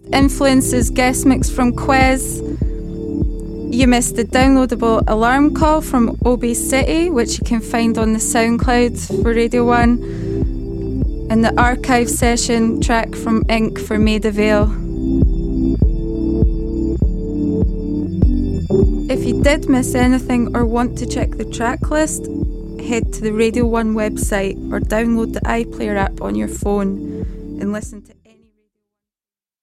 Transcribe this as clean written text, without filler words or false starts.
Influences guest mix from Quez. You missed the downloadable alarm call from Obi City, which you can find on the SoundCloud for Radio 1, and the archive session track from Ink for Maida Vale. If you did miss anything or want to check the track list, head to the Radio 1 website or download the iPlayer app on your phone and listen to